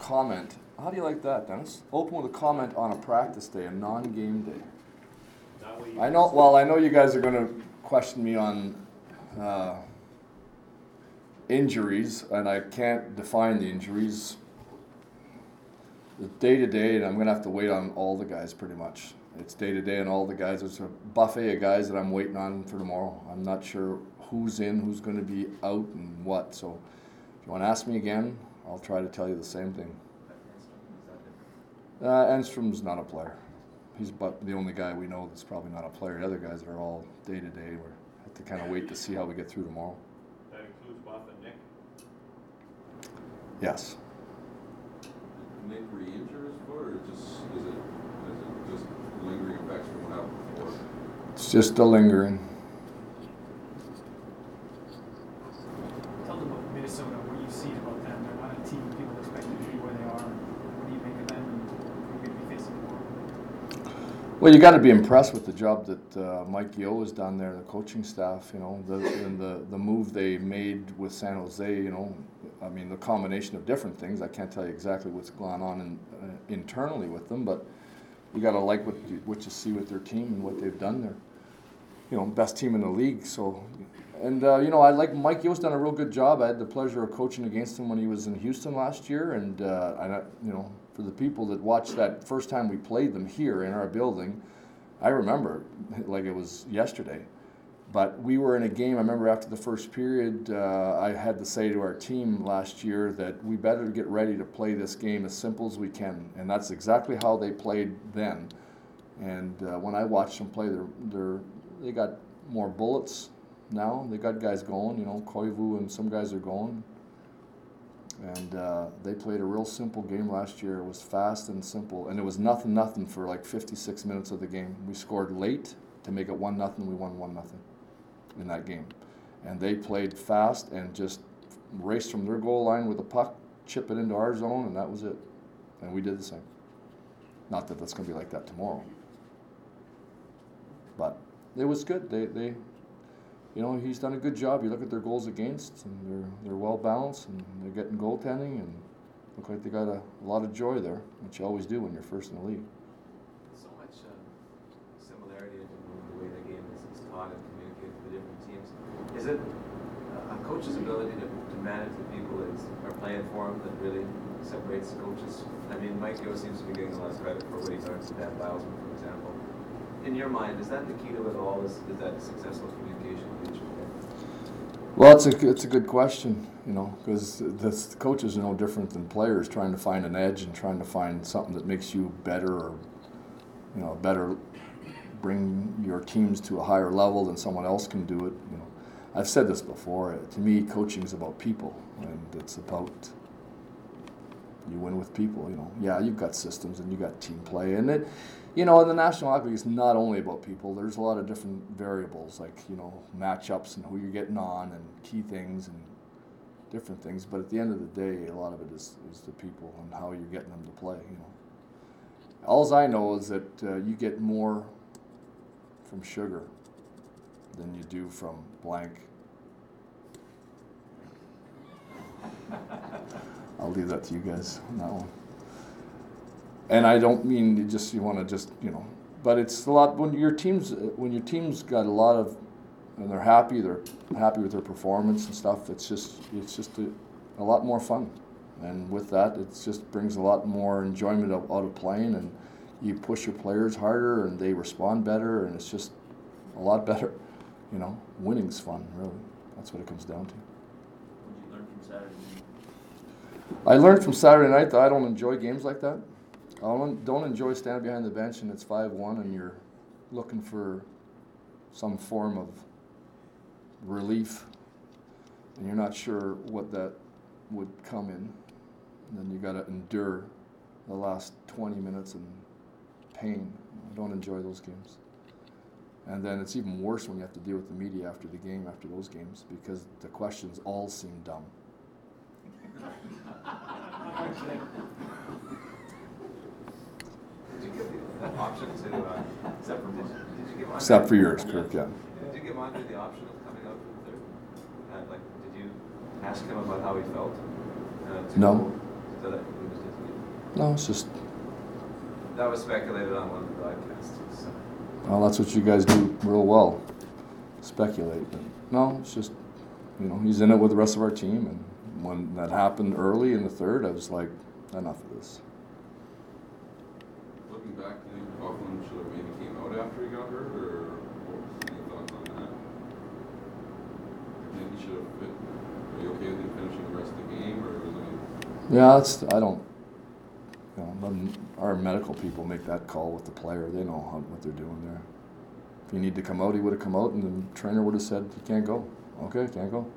comment. How do you like that, Dennis? Open with a comment on a practice day, a non-game day. I know you guys are going to question me on injuries, and I can't define the injuries. The day-to-day, and I'm going to have to wait on all the guys pretty much. It's day-to-day and all the guys. There's a buffet of guys that I'm waiting on for tomorrow. I'm not sure who's in, who's going to be out, and what. So if you want to ask me again, I'll try to tell you the same thing. Enstrom's not a player. He's but the only guy we know that's probably not a player. The other guys are all day-to-day. We have to kind of wait to see how we get through tomorrow. That includes Buff and Nick? Yes. Did Nick re-injure his foot, or is it just lingering effects from what happened before? It's just a lingering. Tell them about Minnesota, what you see about them. They're not a team people expect to be where they are. What do you make of them, and who are going to be facing tomorrow? Well, you got to be impressed with the job that Mike Yeo has done there, the coaching staff. You know, the move they made with San Jose. You know, I mean, the combination of different things. I can't tell you exactly what's going on internally with them, but you got to like what you see with their team and what they've done there. You know, best team in the league. So, and you know, I like Mike Yeo's done a real good job. I had the pleasure of coaching against him when he was in Houston last year, and you know, for the people that watched that first time we played them here in our building, I remember like it was yesterday. But we were in a game, I remember after the first period, I had to say to our team last year that we better get ready to play this game as simple as we can. And that's exactly how they played then. And when I watched them play, they got more bullets now. They got guys going, you know, Koivu and some guys are going. And they played a real simple game last year. It was fast and simple. And it was nothing for like 56 minutes of the game. We scored late to make it 1-0. We won 1-0 in that game. And they played fast and just raced from their goal line with a puck, chip it into our zone, and that was it. And we did the same. Not that that's going to be like that tomorrow. But it was good. They you know, he's done a good job. You look at their goals against, and they're well balanced, and they're getting goaltending, and look like they got a lot of joy there, which you always do when you're first in the league. So much similarity in the way the game is taught and communicated to the different teams. Is it a coach's ability to manage the people that are playing for him that really separates coaches? I mean, Mike Yeo seems to be getting a lot of credit for what he learned from Dan Bilesman, for example. In your mind, is that the key to it all? Is that successful communication with each player? Well, it's a good question, you know, because the coaches are no different than players trying to find an edge and trying to find something that makes you better, or you know, better bring your teams to a higher level than someone else can do it. You know, I've said this before. To me, coaching is about people, and it's about you win with people. You know, yeah, you've got systems and you got team play, and it. You know, in the National Hockey League, it's not only about people. There's a lot of different variables, like, you know, matchups and who you're getting on and key things and different things. But at the end of the day, a lot of it is the people and how you're getting them to play, you know. All I know is that you get more from Sugar than you do from blank. I'll leave that to you guys on that one. And I don't mean you want to just, you know, but it's a lot when your team's got a lot of, and they're happy with their performance and stuff. It's just a lot more fun, and with that, it just brings a lot more enjoyment out of playing, and you push your players harder, and they respond better, and it's just a lot better. You know, winning's fun, really. That's what it comes down to. What did you learn from Saturday night? I learned from Saturday night that I don't enjoy games like that. I don't enjoy standing behind the bench and it's 5-1 and you're looking for some form of relief and you're not sure what that would come in. And then you got to endure the last 20 minutes in pain. I don't enjoy those games. And then it's even worse when you have to deal with the media after the game, after those games, because the questions all seem dumb. Did you give the option to, except for yours, Kirk, yeah. Did you give Andre the option of coming out for the third? Did you ask him about how he felt? No. So that he was just, No, it's just, That was speculated on one of the broadcasts, so. well, that's what you guys do real well, speculate. But no, it's just, he's in it with the rest of our team, and when that happened early in the third, I was like, enough of this. Looking back, do you think Buckland should have maybe came out after he got hurt, or any thoughts on that? Maybe he should have fit. Are you okay with him finishing the rest of the game, or was it? Yeah, I don't, our medical people make that call with the player. They know what they're doing there. If he needed to come out, he would have come out, and the trainer would have said, you can't go. Okay, can't go.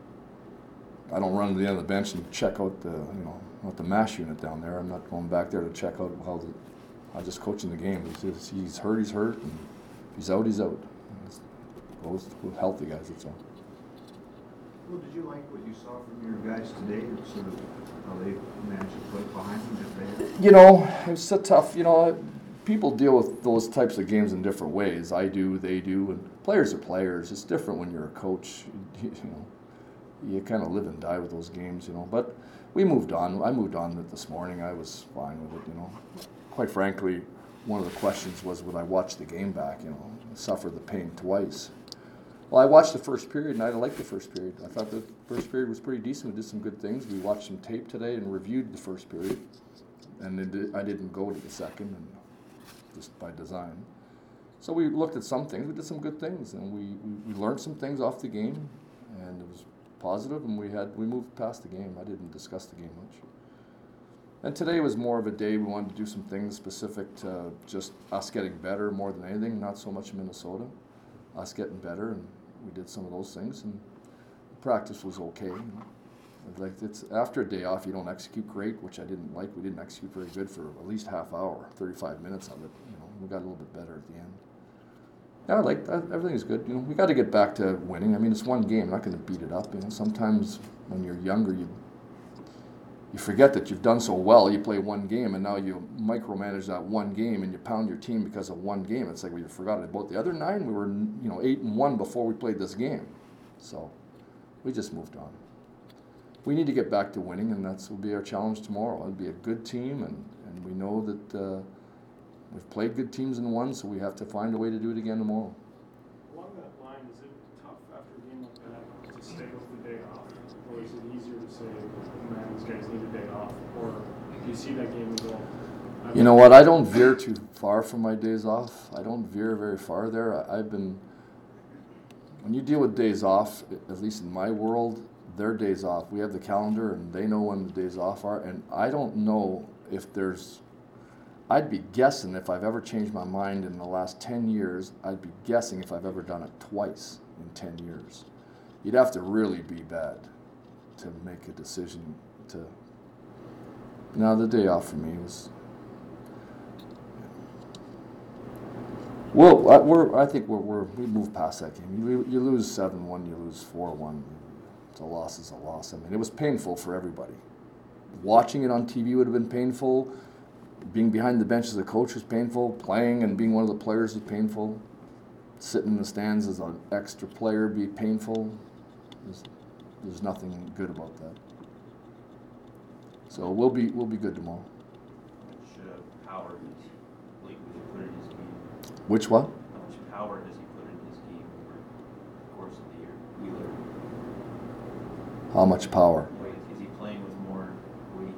I don't run to the end of the bench and check out the MASH unit down there. I'm not going back there to check out I'm just coaching the game. He's hurt, and if he's out, he's out. It goes with healthy guys, that's all. Well, did you like what you saw from your guys today, sort of how they managed to put behind them if they had? It's so tough. People deal with those types of games in different ways. I do, they do, and players are players. It's different when you're a coach. You kind of live and die with those games, But we moved on. I moved on this morning. I was fine with it, Quite frankly, one of the questions was, would I watch the game back, suffer the pain twice? Well, I watched the first period, and I liked the first period. I thought the first period was pretty decent. We did some good things. We watched some tape today and reviewed the first period, and I didn't go to the second, and just by design. So we looked at some things. We did some good things, and we learned some things off the game, and it was positive, and we moved past the game. I didn't discuss the game much. And today was more of a day we wanted to do some things specific to just us getting better more than anything, not so much Minnesota. Us getting better, and we did some of those things, and practice was okay. Like, it's after a day off, you don't execute great, which I didn't like. We didn't execute very good for at least half hour, 35 minutes of it. We got a little bit better at the end. Yeah, I like that. Everything's good. We got to get back to winning. I mean, it's one game. I'm not going to beat it up. Sometimes when you're younger, you forget that you've done so well. You play one game, and now you micromanage that one game, and you pound your team because of one game. It's like we forgot about the other 9. We were 8-1 before we played this game, so we just moved on. We need to get back to winning, and that will be our challenge tomorrow. It'll be a good team, and we know that we've played good teams and won, so we have to find a way to do it again tomorrow. Along that line, is it tough after a game like that to stay with the day off? Or is it easier to say, man, these guys need a day off? Or do you see that game as well? You know what? I don't veer too far from my days off. I don't veer very far there. When you deal with days off, at least in my world, their days off. We have the calendar, and they know when the days off are. And I don't know if I'd be guessing if I've ever changed my mind in the last 10 years. I'd be guessing if I've ever done it twice in 10 years. You'd have to really be bad to make a decision to. Now, the day off for me was. Well, I think we moved past that game. You lose 7-1, you lose 4-1. A loss is a loss. I mean, it was painful for everybody. Watching it on TV would have been painful. Being behind the bench as a coach was painful. Playing and being one of the players was painful. Sitting in the stands as an extra player be painful. There's nothing good about that. So we'll be good tomorrow. Which power does Blake put in his game? Which what? How much power does he put in his game over the course of the year? Wheeler. How much power? Like, is he playing with more weight?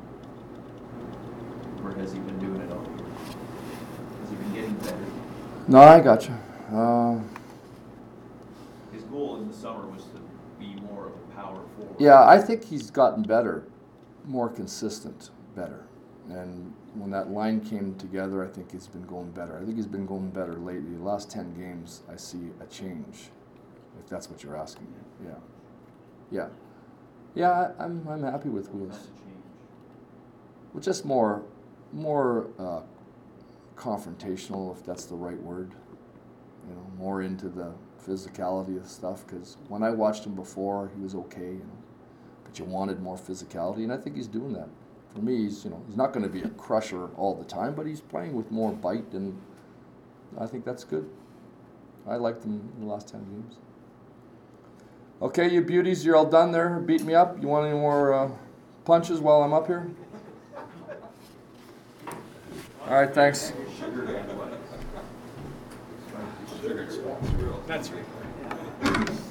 Or has he been doing it all year? Has he been getting better? No, I got you. His goal in the summer was to be more of a power forward. Yeah, I think he's gotten better, more consistent, better. And when that line came together, I think he's been going better. I think he's been going better lately. The last 10 games, I see a change, if that's what you're asking me. Yeah. Yeah, I'm happy with Wheels. That's a change. Well, just more confrontational, if that's the right word. More into the physicality of stuff. Because when I watched him before, he was okay. But you wanted more physicality, and I think he's doing that. For me, he's not going to be a crusher all the time, but he's playing with more bite, and I think that's good. I liked him in the last 10 games. Okay, you beauties, you're all done there. Beat me up. You want any more punches while I'm up here? All right, thanks. Sugar and what? That's right.